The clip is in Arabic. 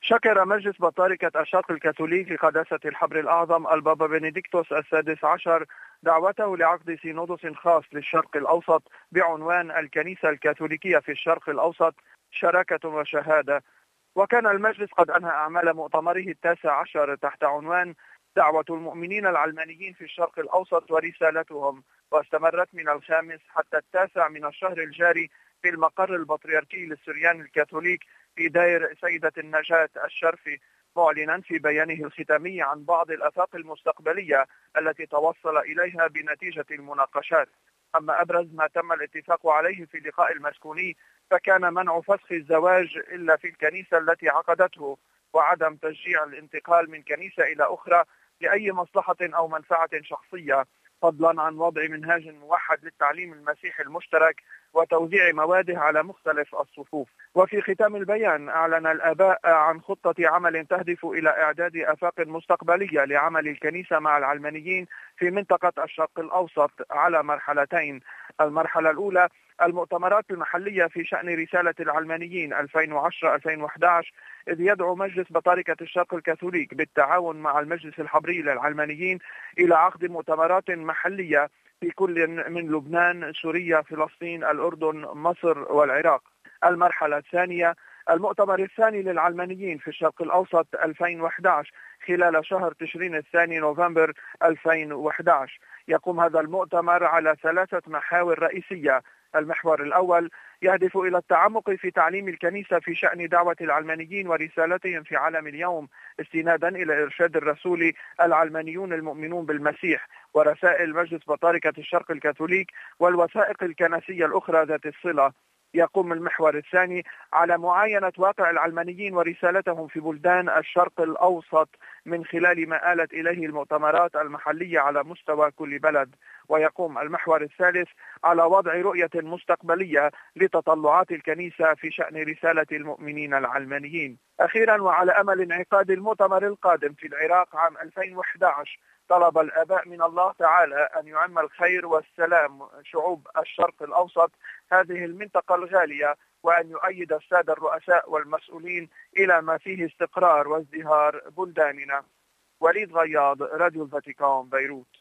شكر مجلس بطاركة الشرق الكاثوليك لقداسة الحبر الأعظم البابا بنديكتوس السادس عشر دعوته لعقد سينودوس خاص للشرق الأوسط بعنوان الكنيسة الكاثوليكية في الشرق الأوسط شراكة وشهادة. وكان المجلس قد أنهى أعمال مؤتمره التاسع عشر تحت عنوان دعوة المؤمنين العلمانيين في الشرق الأوسط ورسالتهم، واستمرت من الخامس حتى التاسع من الشهر الجاري في المقر البطريركي للسريان الكاثوليك في داير سيدة النجاة الشرفي، معلنا في بيانه الختامي عن بعض الآفاق المستقبلية التي توصل إليها بنتيجة المناقشات. أما أبرز ما تم الاتفاق عليه في اللقاء المسكوني فكان منع فسخ الزواج إلا في الكنيسة التي عقدته، وعدم تشجيع الانتقال من كنيسة إلى أخرى لأي مصلحة أو منفعة شخصية، فضلا عن وضع منهاج موحد للتعليم المسيحي المشترك وتوزيع مواده على مختلف الصفوف. وفي ختام البيان أعلن الآباء عن خطة عمل تهدف إلى إعداد آفاق مستقبلية لعمل الكنيسة مع العلمانيين في منطقة الشرق الأوسط على مرحلتين. المرحلة الأولى المؤتمرات المحلية في شأن رسالة العلمانيين 2010-2011، إذ يدعو مجلس بطاركة الشرق الكاثوليك بالتعاون مع المجلس الحبري للعلمانيين إلى عقد مؤتمرات محلية في كل من لبنان، سوريا، فلسطين، الأردن، مصر والعراق. المرحلة الثانية المؤتمر الثاني للعلمانيين في الشرق الأوسط 2011 خلال شهر تشرين الثاني نوفمبر 2011. يقوم هذا المؤتمر على 3 محاور رئيسية. المحور الأول يهدف إلى التعمق في تعليم الكنيسة في شأن دعوة العلمانيين ورسالتهم في عالم اليوم، استنادا إلى إرشاد الرسول العلمانيون المؤمنون بالمسيح ورسائل مجلس بطاركة الشرق الكاثوليك والوثائق الكنسية الأخرى ذات الصلة. يقوم المحور الثاني على معاينة واقع العلمانيين ورسالتهم في بلدان الشرق الأوسط من خلال ما آلت إليه المؤتمرات المحلية على مستوى كل بلد. ويقوم المحور الثالث على وضع رؤية مستقبلية لتطلعات الكنيسة في شأن رسالة المؤمنين العلمانيين. أخيرا، وعلى أمل انعقاد المؤتمر القادم في العراق عام 2011، طلب الآباء من الله تعالى أن يعم الخير والسلام شعوب الشرق الأوسط هذه المنطقة الغالية، وأن يؤيد السادة الرؤساء والمسؤولين إلى ما فيه استقرار وازدهار بلداننا. وليد غياض، راديو الفاتيكان، بيروت.